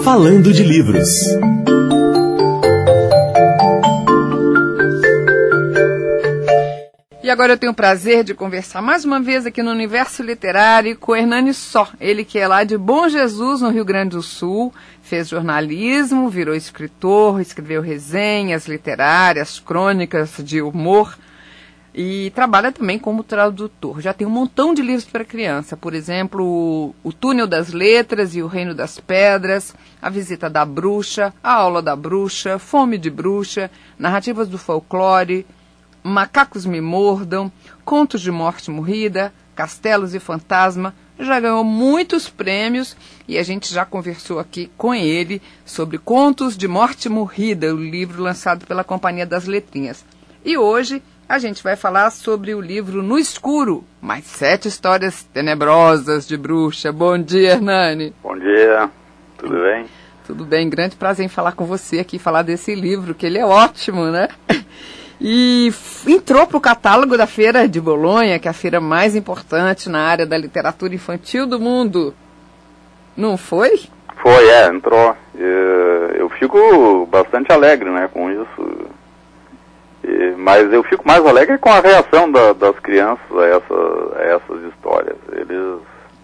Falando de Livros. E agora eu tenho o prazer de conversar mais uma vez aqui no Universo Literário com o Hernani Só. Ele que é lá de Bom Jesus, no Rio Grande do Sul, fez jornalismo, virou escritor, escreveu resenhas literárias, crônicas de humor e trabalha também como tradutor. Já tem um montão de livros para criança, por exemplo, O Túnel das Letras e O Reino das Pedras, A Visita da Bruxa, A Aula da Bruxa, Fome de Bruxa, Narrativas do Folclore, Macacos Me Mordam, Contos de Morte Morrida, Castelos e Fantasma. Já ganhou muitos prêmios e a gente já conversou aqui com ele sobre Contos de Morte Morrida, o livro lançado pela Companhia das Letrinhas. E hoje a gente vai falar sobre o livro No Escuro, mais 7 histórias tenebrosas de bruxa. Bom dia, Hernani. Bom dia, tudo bem? Tudo bem, grande prazer em falar com você aqui, falar desse livro, que ele é ótimo, né? E entrou para o catálogo da Feira de Bolonha, que é a feira mais importante na área da literatura infantil do mundo. Não foi? Foi, entrou. Eu fico bastante alegre, né, com isso. Mas eu fico mais alegre com a reação das crianças a essas histórias. Eles,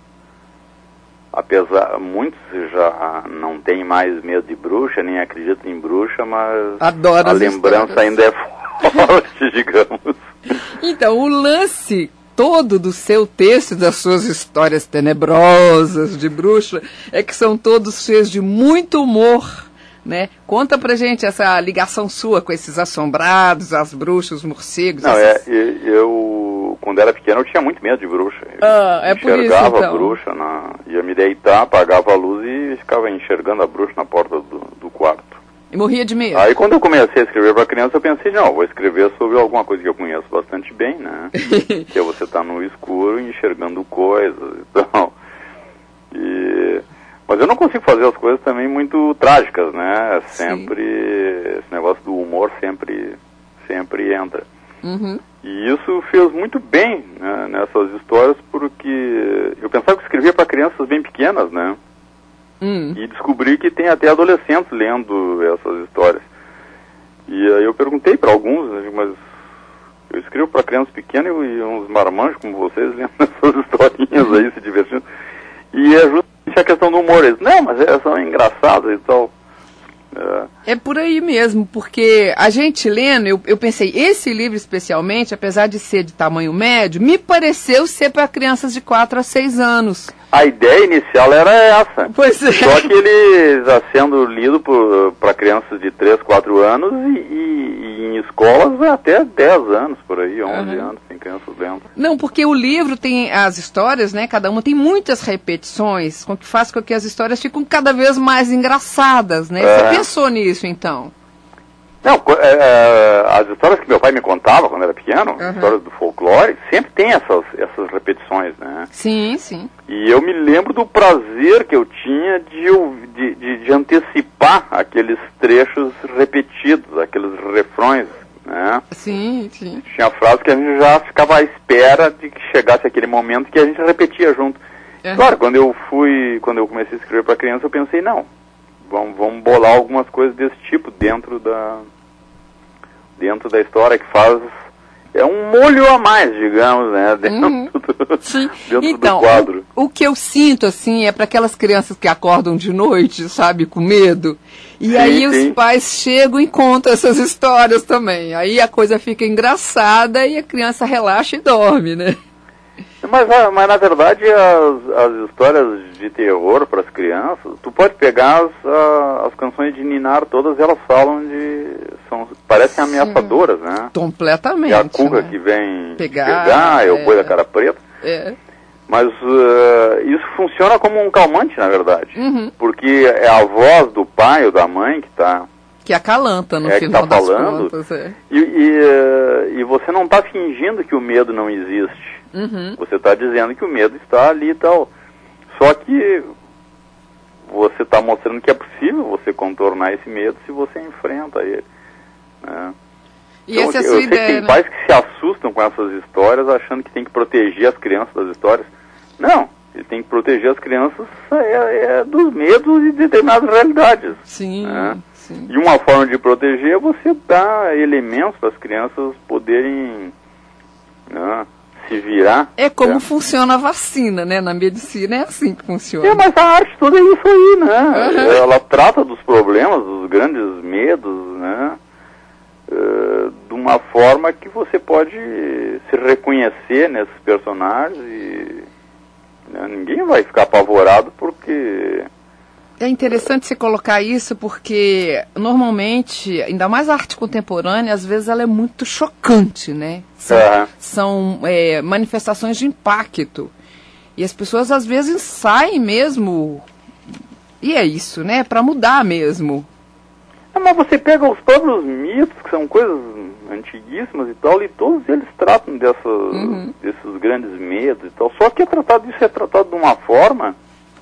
muitos já não têm mais medo de bruxa, nem acreditam em bruxa, mas adoro a lembrança ainda é forte, digamos. Então, o lance todo do seu texto, das suas histórias tenebrosas de bruxa, é que são todos cheios de muito humor, né? Conta pra gente essa ligação sua com esses assombrados, as bruxas, os morcegos. Não, eu quando era pequeno eu tinha muito medo de bruxa. É por isso, então. Enxergava a bruxa, ia me deitar, apagava a luz e ficava enxergando a bruxa na porta do quarto. E morria de medo. Aí quando eu comecei a escrever para criança, eu pensei, não, vou escrever sobre alguma coisa que eu conheço bastante bem, né? Que é você estar no escuro enxergando coisas e tal. Mas eu não consigo fazer as coisas também muito trágicas, né? Sempre, esse negócio do humor sempre entra. Uhum. E isso fez muito bem, né, nessas histórias, porque eu pensava que escrevia para crianças bem pequenas, né? E descobri que tem até adolescentes lendo essas histórias. E aí eu perguntei para alguns, mas eu escrevo para crianças pequenas e uns marmanjos como vocês lendo essas historinhas aí, se divertindo. E é justamente a questão do humor. Eles, não, mas elas são engraçadas e tal. É por aí mesmo, porque a gente lendo, eu pensei, esse livro especialmente, apesar de ser de tamanho médio, me pareceu ser para crianças de 4 a 6 anos. A ideia inicial era essa. Pois é. Só que ele está sendo lido para crianças de 3, 4 anos e em escolas até 10 anos, por aí, 11 anos, tem crianças lendo. Não, porque o livro tem as histórias, né, cada uma tem muitas repetições, com que faz com que as histórias ficam cada vez mais engraçadas, né? Você pensou nisso, então? Não, as histórias que meu pai me contava quando era pequeno, histórias do folclore, sempre tem essas repetições, né? Sim, sim. E eu me lembro do prazer que eu tinha de antecipar aqueles trechos repetidos, aqueles refrões, né? Sim, sim. Tinha frases que a gente já ficava à espera de que chegasse aquele momento que a gente repetia junto. Claro, quando eu comecei a escrever para criança, eu pensei, não, vamos bolar algumas coisas desse tipo dentro da história, que faz um molho a mais, digamos, né, dentro do quadro. O que eu sinto, assim, é para aquelas crianças que acordam de noite, sabe, com medo, e aí os pais chegam e contam essas histórias também, aí a coisa fica engraçada e a criança relaxa e dorme, né? Mas na verdade as histórias de terror para as crianças, tu pode pegar as canções de Ninar, todas elas falam parecem ameaçadoras, né? Completamente. É a cuca, né, que vem pegar, é o boi da cara preta. Mas isso funciona como um calmante, na verdade. Porque é a voz do pai ou da mãe que acalanta no final das contas. E você não está fingindo que o medo não existe. Você está dizendo que o medo está ali e tal. Só que você está mostrando que é possível você contornar esse medo se você enfrenta ele, né? E essa é a sua ideia, eu sei que tem pais que se assustam com essas histórias achando que tem que proteger as crianças das histórias. Não, Ele tem que proteger as crianças dos medos e de determinadas realidades. Sim, né? sim. E uma forma de proteger é você dar elementos para as crianças poderem, né, se virar. É como funciona a vacina, né? Na medicina é assim que funciona. Mas a arte toda é isso aí, né? Ela trata dos problemas, dos grandes medos, né? De uma forma que você pode se reconhecer nesses personagens e, né, ninguém vai ficar apavorado porque... É interessante você colocar isso porque, normalmente, ainda mais a arte contemporânea, às vezes ela é muito chocante, né? São manifestações de impacto. E as pessoas, às vezes, saem mesmo, e é isso, né? Para mudar mesmo. Mas você pega os próprios mitos, que são coisas antiguíssimas e tal, e todos eles tratam desses grandes medos e tal. Só que isso é tratado de uma forma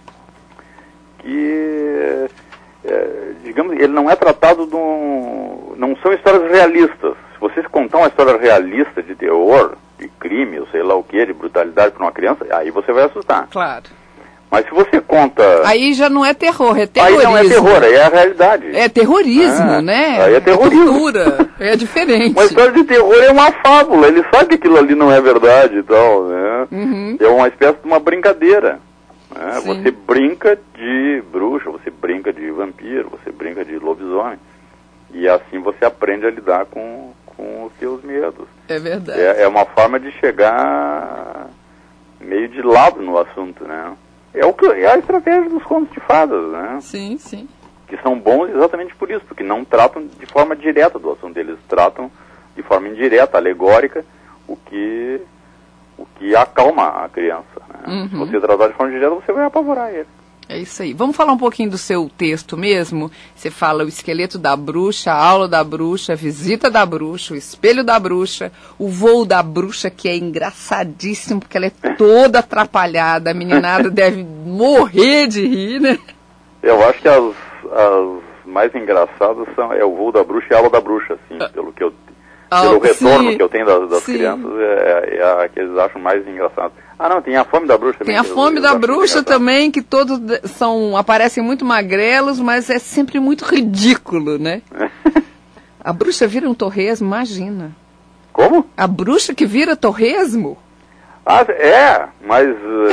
que, digamos, ele não é tratado não são histórias realistas. Se você contar uma história realista de terror, de crime, ou sei lá o que, de brutalidade para uma criança, aí você vai assustar. Claro. Mas se você conta... Aí já não é terror, é terrorismo. Aí não é terror, aí é a realidade. É terrorismo, né? Aí é terrorismo. É tortura, é diferente. Uma história de terror é uma fábula, ele sabe que aquilo ali não é verdade e tal, né? É uma espécie de uma brincadeira. Né? Você brinca de bruxa, você brinca de vampiro, você brinca de lobisomem. E assim você aprende a lidar com os seus medos. É verdade. É uma forma de chegar meio de lado no assunto, né? É a estratégia dos contos de fadas, né? Sim, sim. Que são bons exatamente por isso, porque não tratam de forma direta do assunto, eles tratam de forma indireta, alegórica, o que acalma a criança. Né? Se você tratar de forma direta, você vai apavorar ele. É isso aí. Vamos falar um pouquinho do seu texto mesmo? Você fala o esqueleto da bruxa, a aula da bruxa, a visita da bruxa, o espelho da bruxa, o voo da bruxa, que é engraçadíssimo, porque ela é toda atrapalhada. A meninada deve morrer de rir, né? Eu acho que as mais engraçadas é o voo da bruxa e a aula da bruxa, assim, pelo retorno que eu tenho das crianças, é a que eles acham mais engraçado. Ah, não, tem a fome da bruxa também. Tem a fome da bruxa também, que todos aparecem muito magrelos, mas é sempre muito ridículo, né? A bruxa vira um torresmo, imagina. Como? A bruxa que vira torresmo? Mas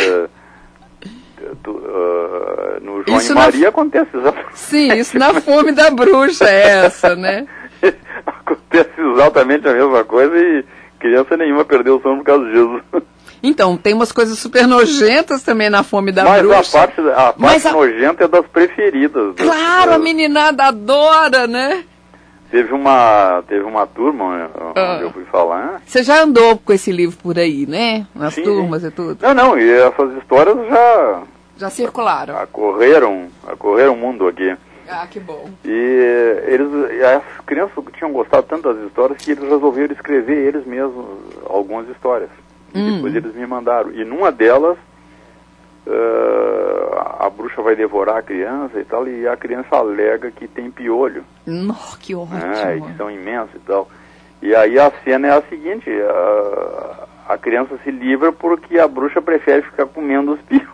no João e Maria acontece exatamente. Sim, isso na fome da bruxa é essa, né? Acontece exatamente a mesma coisa e criança nenhuma perdeu o sono por causa disso. Então, tem umas coisas super nojentas também na fome da bruxa. Mas a parte nojenta é das preferidas. Claro, a meninada adora, né? Teve uma turma onde eu fui falar. Você já andou com esse livro por aí, né? Nas turmas e tudo? Não, e essas histórias já circularam. Correram o mundo aqui. Ah, que bom. E as crianças tinham gostado tanto das histórias que eles resolveram escrever eles mesmos algumas histórias. E depois eles me mandaram. E numa delas, a bruxa vai devorar a criança e tal, e a criança alega que tem piolho. Que ótimo. E que são imensos e tal. E aí a cena é a seguinte, a criança se livra porque a bruxa prefere ficar comendo os piolhos.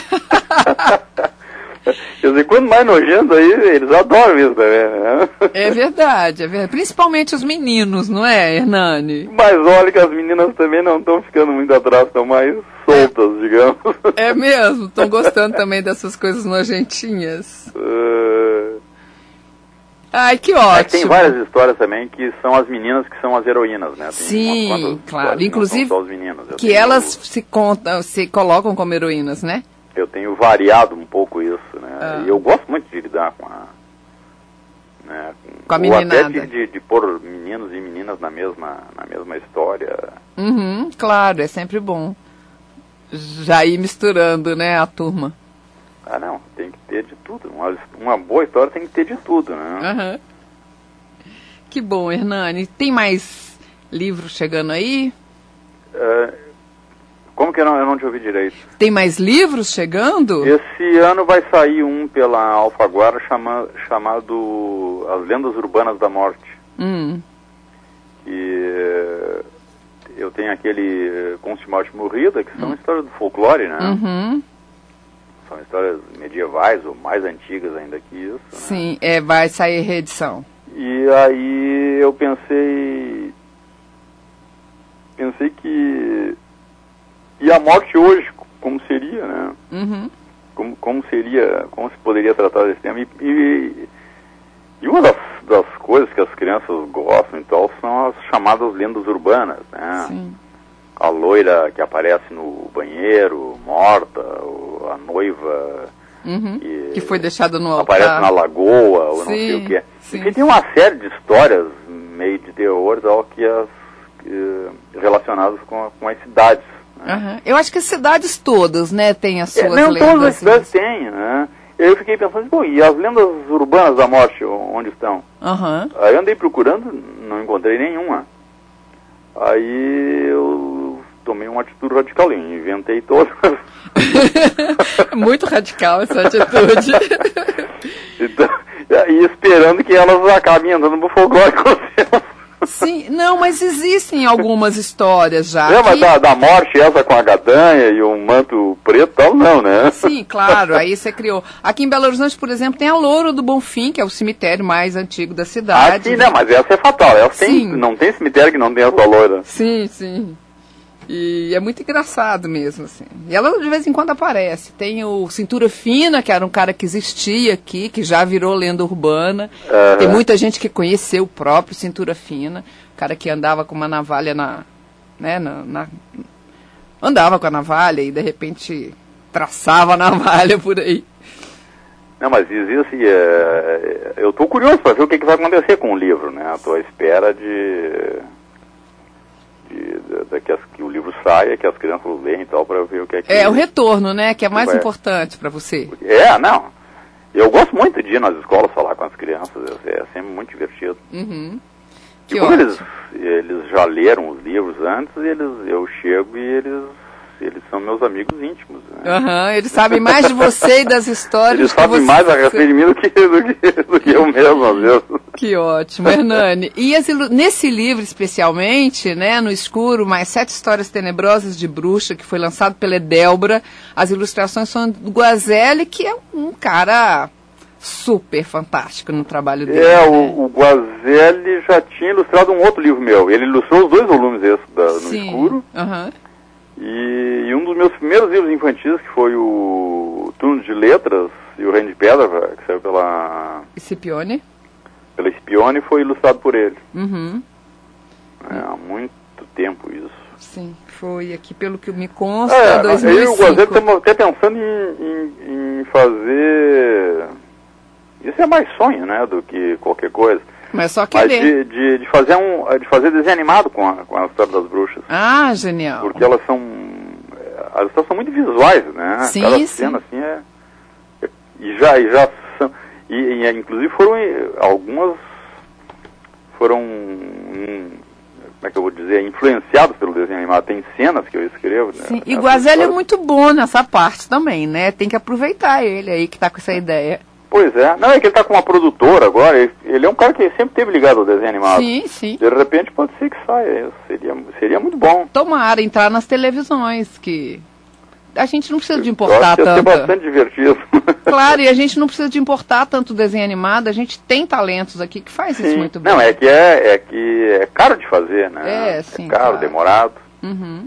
Quer dizer, quanto mais nojento aí, eles adoram isso também, né? É verdade. Principalmente os meninos, não é, Hernani? Mas olha que as meninas também não estão ficando muito atrás, estão mais soltas, digamos. É mesmo? Estão gostando também dessas coisas nojentinhas? Ai, que ótimo. Tem várias histórias também que são as meninas que são as heroínas, né? Sim, claro. Inclusive, que elas se colocam como heroínas, né? Eu tenho variado um pouco isso, né? E eu gosto muito de lidar com a meninada. Ou até de pôr meninos e meninas na mesma história. Claro, é sempre bom. Já ir misturando, né, a turma. Não, tem que ter de tudo. Uma boa história tem que ter de tudo, né? Que bom, Hernani. Tem mais livros chegando aí? Como que eu não te ouvi direito? Tem mais livros chegando? Esse ano vai sair um pela Alfaguara chamado As Lendas Urbanas da Morte. E eu tenho aquele Conte de Morte Morrida, que são histórias do folclore, né? são histórias medievais ou mais antigas ainda que isso. Sim, vai sair reedição. E aí eu pensei que... E a morte hoje, como seria, né? Uhum. Como se poderia tratar desse tema. E uma das coisas que as crianças gostam e tal são as chamadas lendas urbanas, né? Sim. A loira que aparece no banheiro, morta, ou a noiva que foi deixada no altar. Aparece na lagoa, ou não sei o que é. Enfim, tem uma série de histórias meio de terror tal, relacionadas com as cidades. Né? Uhum. Eu acho que as cidades todas, né, têm as suas lendas. Não, todas as cidades assim. têm, né? Eu fiquei pensando, pô, e as lendas urbanas da morte, onde estão? Uhum. Aí eu andei procurando, não encontrei nenhuma. Aí eu tomei uma atitude radical, eu inventei todas. Muito radical essa atitude. Então, e esperando que elas acabem andando no folclore com você. Sim, não, mas existem algumas histórias já. Mas da morte, essa com a gadanha e o manto preto e tal, não, né? Sim, claro, aí você criou. Aqui em Belo Horizonte, por exemplo, tem a Louro do Bonfim, que é o cemitério mais antigo da cidade. Sim, né? Mas essa é fatal. Não tem cemitério que não tenha essa loira. Sim, sim. E é muito engraçado mesmo, assim. E ela de vez em quando aparece. Tem o Cintura Fina, que era um cara que existia aqui, que já virou lenda urbana. Tem muita gente que conheceu o próprio Cintura Fina, cara que andava com uma navalha andava com a navalha e de repente traçava a navalha por aí. Não, mas existe... eu estou curioso para ver o que vai acontecer com o livro, né? Estou à espera que o livro saia, que as crianças leem e tal, para ver o que é que... É o retorno, né? Que é mais importante para você. Não. Eu gosto muito de ir nas escolas falar com as crianças, é sempre muito divertido. Uhum. E como eles já leram os livros antes, eu chego e eles são meus amigos íntimos. Né? Eles sabem mais de você e das histórias. Eles sabem mais a respeito de mim do que eu mesmo, às vezes. Que ótimo, Hernani. E nesse livro, especialmente, né, No Escuro, mais 7 histórias tenebrosas de bruxa, que foi lançado pela Edelbra, as ilustrações são do Guazelli, que é um cara super fantástico no trabalho dele. O Guazelli já tinha ilustrado um outro livro meu. Ele ilustrou os 2 volumes No Escuro. E um dos meus primeiros livros infantis, que foi o Turno de Letras e o Reino de Pedra, que saiu pela Scipione, foi ilustrado por ele. Há muito tempo isso. Sim, foi aqui, pelo que me consta, 2005. Eu e o Guazelli estamos até pensando em fazer... Isso é mais sonho, né, do que qualquer coisa. Mas só querer. Mas de fazer desenho animado com a história das bruxas. Ah, genial. Porque as histórias são muito visuais, né? Sim, cada cena assim e já são, e inclusive algumas foram, como é que eu vou dizer, influenciadas pelo desenho animado. Tem cenas que eu escrevo. Sim, e o Guazelli é muito bom nessa parte também, né? Tem que aproveitar ele aí que tá com essa ideia. Pois é. Não, é que ele está com uma produtora agora. Ele é um cara que sempre esteve ligado ao desenho animado. Sim, sim. De repente pode ser que saia. Seria muito bom. Tomara entrar nas televisões, que a gente não precisa de importar tanto. Ia ser bastante divertido. Claro, e a gente não precisa de importar tanto desenho animado. A gente tem talentos aqui que faz isso muito bem. Não, é que é caro de fazer, né? Sim, é caro, claro. Demorado. Uhum.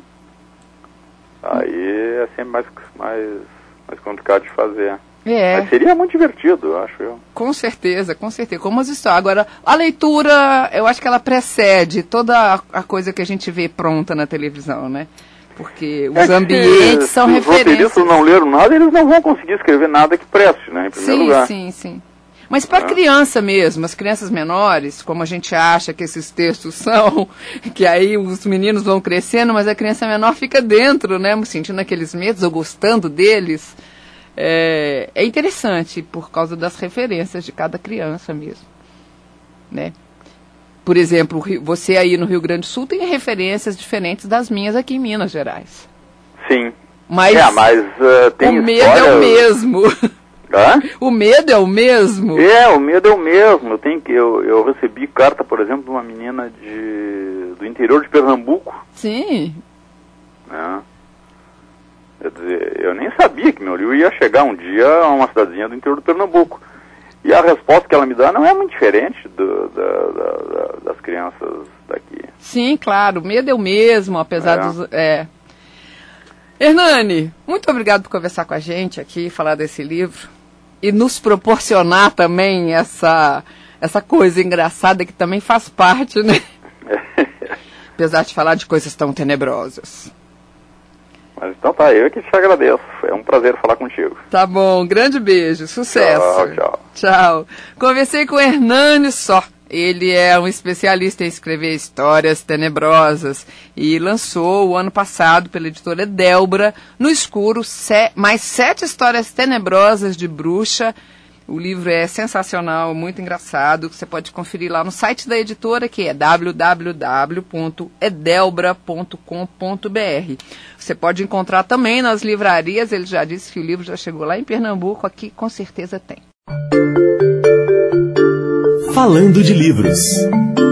Aí é sempre mais complicado de fazer. Mas seria muito divertido, acho eu. Com certeza, com certeza. Como as histórias. Agora, a leitura, eu acho que ela precede toda a coisa que a gente vê pronta na televisão, né? Porque os ambientes são referências. Se os roteiristas não leram nada, eles não vão conseguir escrever nada que preste, né? Em primeiro lugar. Sim. Mas para criança mesmo, as crianças menores, como a gente acha que esses textos são, que aí os meninos vão crescendo, mas a criança menor fica dentro, né? Sentindo aqueles medos ou gostando deles. É interessante por causa das referências de cada criança mesmo, né? Por exemplo, você aí no Rio Grande do Sul tem referências diferentes das minhas aqui em Minas Gerais. Sim. Mas tem o medo é o mesmo. Hã? O medo é o mesmo? O medo é o mesmo. Eu recebi carta, por exemplo, de uma menina do interior de Pernambuco. Sim. Quer dizer, eu nem sabia que meu livro ia chegar um dia a uma cidadezinha do interior do Pernambuco. E a resposta que ela me dá não é muito diferente das crianças daqui. Sim, claro, o medo é o mesmo, apesar dos... Hernani, muito obrigado por conversar com a gente aqui, falar desse livro e nos proporcionar também essa coisa engraçada que também faz parte, né? Apesar de falar de coisas tão tenebrosas. Mas então tá, eu que te agradeço. É um prazer falar contigo. Tá bom, grande beijo, sucesso. Tchau, tchau. Tchau. Conversei com o Hernani Só. Ele é um especialista em escrever histórias tenebrosas e lançou o ano passado pela editora Edelbra, No Escuro, mais 7 histórias tenebrosas de bruxa. O livro é sensacional, muito engraçado. Você pode conferir lá no site da editora, que é www.edelbra.com.br. Você pode encontrar também nas livrarias. Ele já disse que o livro já chegou lá em Pernambuco, aqui com certeza tem. Falando de livros.